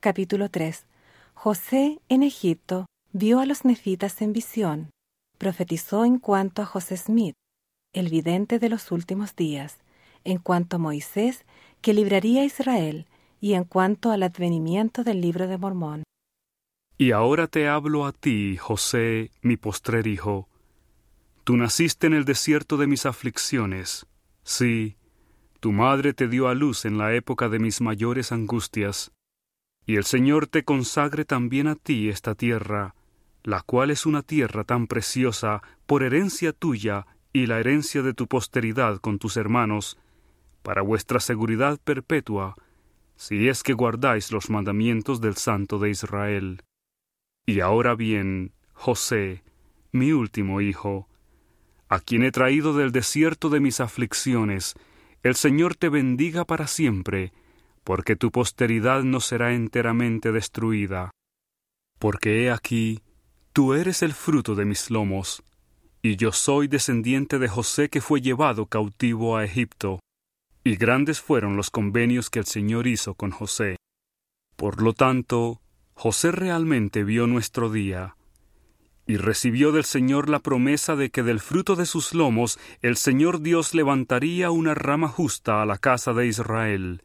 Capítulo 3. José en Egipto vio a los nefitas en visión. Profetizó en cuanto a José Smith, el vidente de los últimos días, en cuanto a Moisés, que libraría a Israel, y en cuanto al advenimiento del libro de Mormón. Y ahora te hablo a ti, José, mi postrer hijo. Tú naciste en el desierto de mis aflicciones. Sí, tu madre te dio a luz en la época de mis mayores angustias. Y el Señor te consagre también a ti esta tierra, la cual es una tierra tan preciosa por herencia tuya y la herencia de tu posteridad con tus hermanos, para vuestra seguridad perpetua, si es que guardáis los mandamientos del Santo de Israel. Y ahora bien, José, mi último hijo, a quien he traído del desierto de mis aflicciones, el Señor te bendiga para siempre, porque tu posteridad no será enteramente destruida. Porque he aquí, tú eres el fruto de mis lomos, y yo soy descendiente de José que fue llevado cautivo a Egipto, y grandes fueron los convenios que el Señor hizo con José. Por lo tanto, José realmente vio nuestro día, y recibió del Señor la promesa de que del fruto de sus lomos el Señor Dios levantaría una rama justa a la casa de Israel.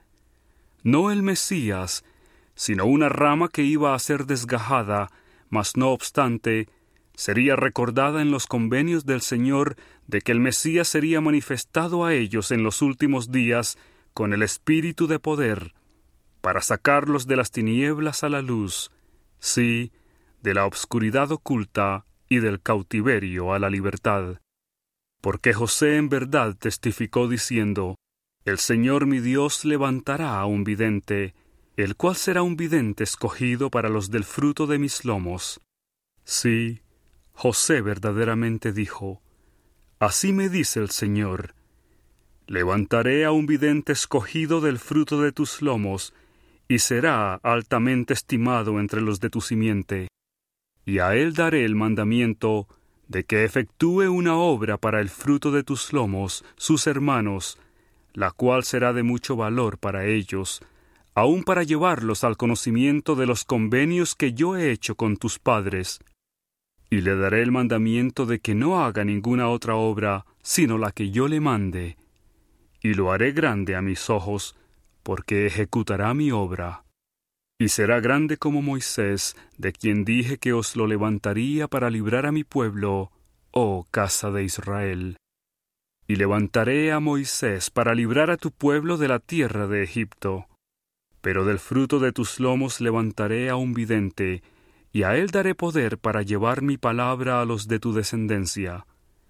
No el Mesías, sino una rama que iba a ser desgajada, mas no obstante, sería recordada en los convenios del Señor de que el Mesías sería manifestado a ellos en los últimos días con el espíritu de poder, para sacarlos de las tinieblas a la luz, sí, de la obscuridad oculta y del cautiverio a la libertad. Porque José en verdad testificó diciendo: El Señor mi Dios levantará a un vidente, el cual será un vidente escogido para los del fruto de mis lomos. Sí, José verdaderamente dijo: Así me dice el Señor: Levantaré a un vidente escogido del fruto de tus lomos, y será altamente estimado entre los de tu simiente. Y a él daré el mandamiento de que efectúe una obra para el fruto de tus lomos, sus hermanos, la cual será de mucho valor para ellos, aun para llevarlos al conocimiento de los convenios que yo he hecho con tus padres. Y le daré el mandamiento de que no haga ninguna otra obra, sino la que yo le mande, y lo haré grande a mis ojos, porque ejecutará mi obra. Y será grande como Moisés, de quien dije que os lo levantaría para librar a mi pueblo, oh casa de Israel. Y levantaré a Moisés para librar a tu pueblo de la tierra de Egipto. Pero del fruto de tus lomos levantaré a un vidente, y a él daré poder para llevar mi palabra a los de tu descendencia.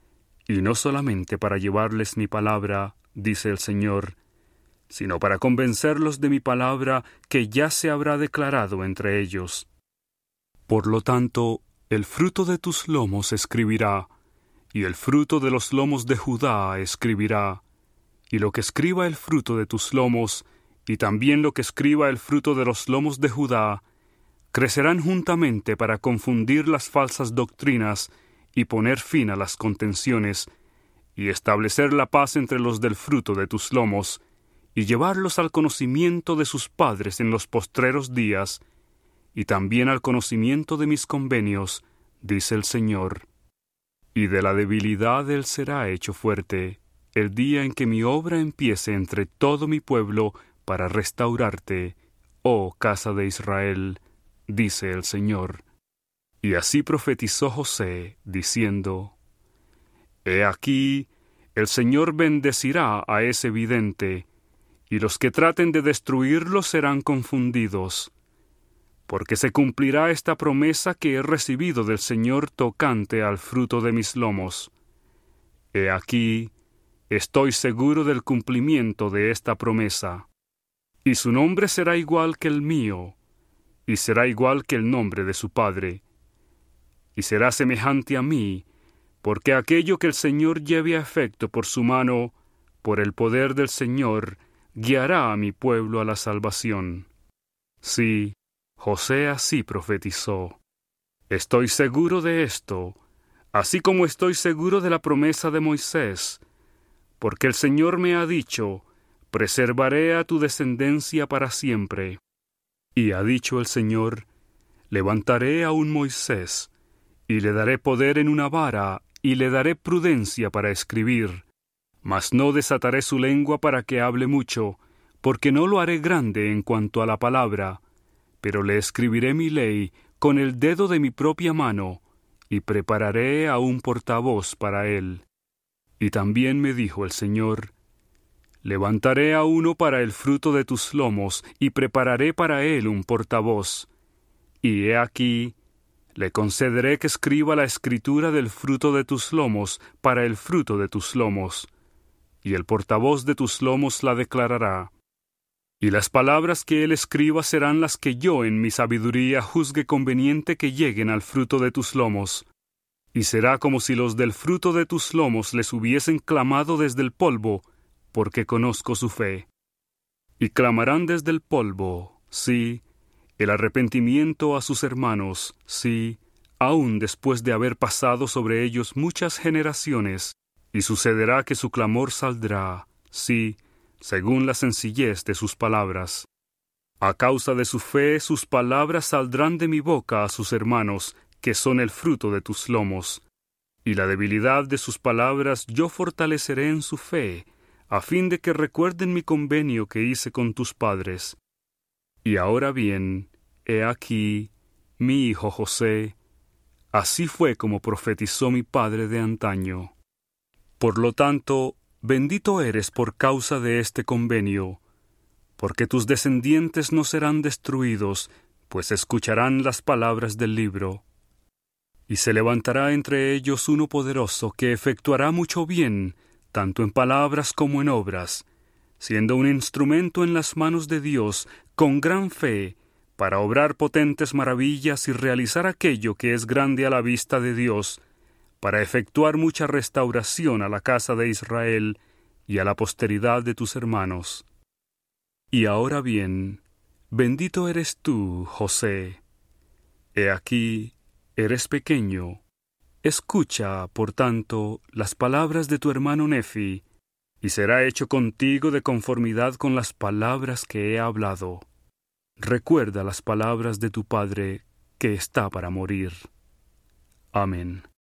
Y no solamente para llevarles mi palabra, dice el Señor, sino para convencerlos de mi palabra que ya se habrá declarado entre ellos. Por lo tanto, el fruto de tus lomos escribirá, y el fruto de los lomos de Judá escribirá, y lo que escriba el fruto de tus lomos, y también lo que escriba el fruto de los lomos de Judá, crecerán juntamente para confundir las falsas doctrinas y poner fin a las contenciones, y establecer la paz entre los del fruto de tus lomos, y llevarlos al conocimiento de sus padres en los postreros días, y también al conocimiento de mis convenios, dice el Señor. Y de la debilidad él será hecho fuerte, el día en que mi obra empiece entre todo mi pueblo para restaurarte, oh casa de Israel, dice el Señor. Y así profetizó José, diciendo: He aquí, el Señor bendecirá a ese vidente, y los que traten de destruirlo serán confundidos, porque se cumplirá esta promesa que he recibido del Señor tocante al fruto de mis lomos. He aquí, estoy seguro del cumplimiento de esta promesa, y su nombre será igual que el mío, y será igual que el nombre de su padre, y será semejante a mí, porque aquello que el Señor lleve a efecto por su mano, por el poder del Señor, guiará a mi pueblo a la salvación. Sí, José así profetizó. Estoy seguro de esto, así como estoy seguro de la promesa de Moisés, porque el Señor me ha dicho: preservaré a tu descendencia para siempre. Y ha dicho el Señor, levantaré a un Moisés, y le daré poder en una vara, y le daré prudencia para escribir. Mas no desataré su lengua para que hable mucho, porque no lo haré grande en cuanto a la palabra, pero le escribiré mi ley con el dedo de mi propia mano, y prepararé a un portavoz para él. Y también me dijo el Señor, levantaré a uno para el fruto de tus lomos, y prepararé para él un portavoz. Y he aquí, le concederé que escriba la escritura del fruto de tus lomos para el fruto de tus lomos, y el portavoz de tus lomos la declarará. Y las palabras que él escriba serán las que yo en mi sabiduría juzgue conveniente que lleguen al fruto de tus lomos. Y será como si los del fruto de tus lomos les hubiesen clamado desde el polvo, porque conozco su fe. Y clamarán desde el polvo, sí, el arrepentimiento a sus hermanos, sí, aun después de haber pasado sobre ellos muchas generaciones, y sucederá que su clamor saldrá, sí, según la sencillez de sus palabras. A causa de su fe, sus palabras saldrán de mi boca a sus hermanos, que son el fruto de tus lomos. Y la debilidad de sus palabras yo fortaleceré en su fe, a fin de que recuerden mi convenio que hice con tus padres. Y ahora bien, he aquí, mi hijo José, así fue como profetizó mi padre de antaño. Por lo tanto, bendito eres por causa de este convenio, porque tus descendientes no serán destruidos, pues escucharán las palabras del libro. Y se levantará entre ellos uno poderoso que efectuará mucho bien, tanto en palabras como en obras, siendo un instrumento en las manos de Dios, con gran fe, para obrar potentes maravillas y realizar aquello que es grande a la vista de Dios, para efectuar mucha restauración a la casa de Israel y a la posteridad de tus hermanos. Y ahora bien, bendito eres tú, José. He aquí, eres pequeño. Escucha, por tanto, las palabras de tu hermano Nefi, y será hecho contigo de conformidad con las palabras que he hablado. Recuerda las palabras de tu padre, que está para morir. Amén.